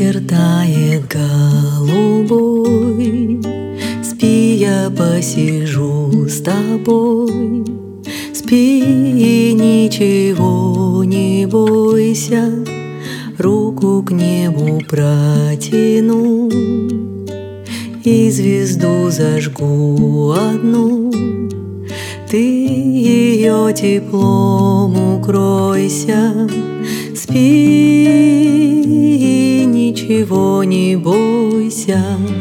Вечер тает голубой, спи, я посижу с тобой. Спи и ничего не бойся, руку к небу протяну и звезду зажгу одну. Ты ее теплом укройся, спи и ничего не бойся.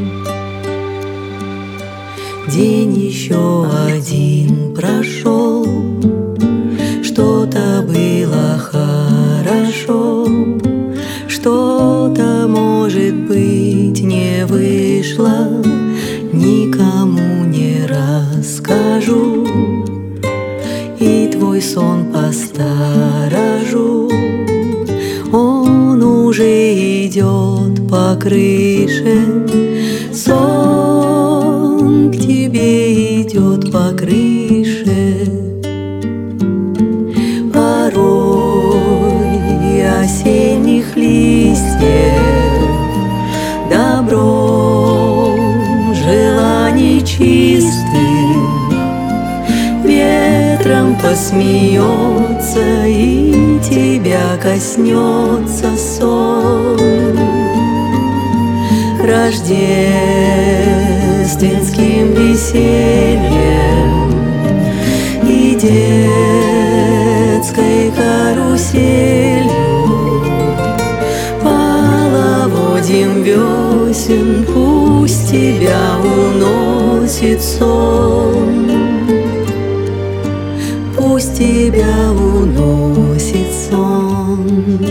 День еще один прошел, что-то было хорошо, что-то, может быть, не вышло, никому не расскажу, и твой сон посторожу. Он уже идет по крыше, сон к тебе идет по крыше. Порой осенних листьев добром желаний чистых ветром посмеется, и тебя коснется сон. Рождественским весельем и детской каруселью, половодьем весен пусть тебя уносит сон. Пусть тебя уносит сон.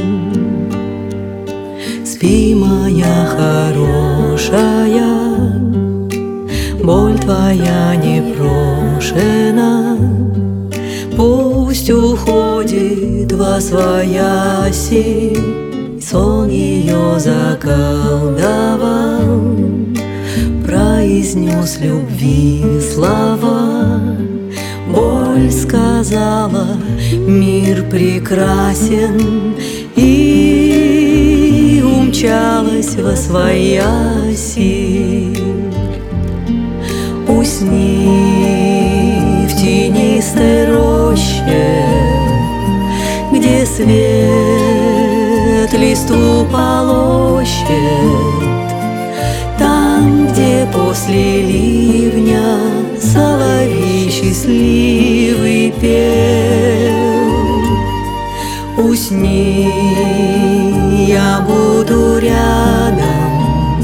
Спи, моя хорошая, боль твоя непрошена, пусть уходит восвояси. Сон ее заколдовал, произнес любви слова. Боль сказала: мир прекрасен, и умчалась восвояси. Усни в тенистой роще, где свет листву полощет, там, где после ливня соловей счастливый пел. Усни, я буду рядом,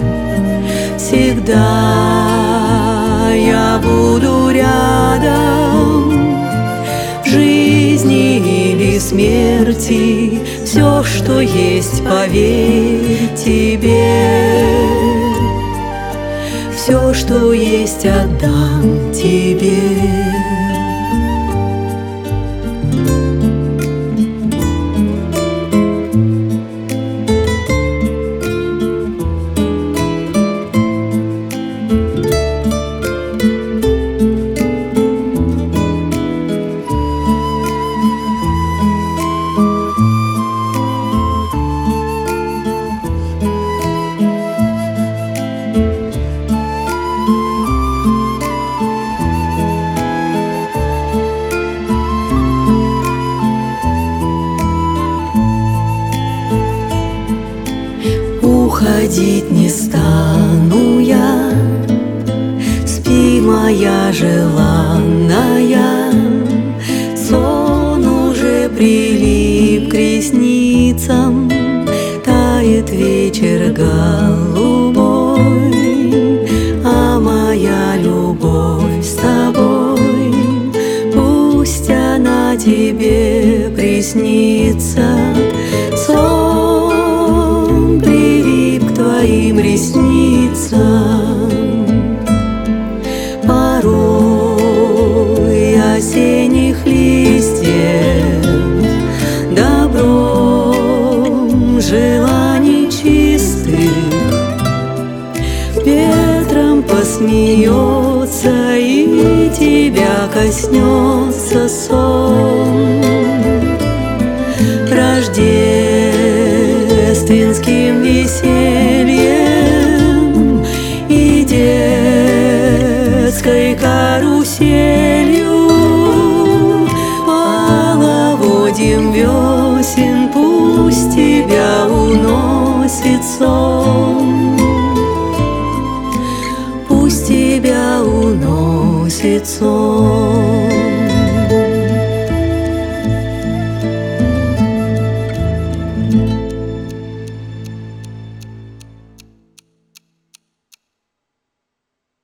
всегда я буду рядом. В жизни или смерти все, что есть, поверь тебе. Все, что есть, отдам тебе. Уходить не стану я, спи, моя желанная. Сон уже прилип к ресницам, тает вечер голубой, а моя любовь с тобой, пусть она тебе приснится. Сон прилип к твоим ресницам. Порой осенних листьев добром желаний чистых ветром посмеется, и тебя коснется сон. Рождественским весельем 7 весен пусть тебя уносит сон, пусть тебя уносит сон.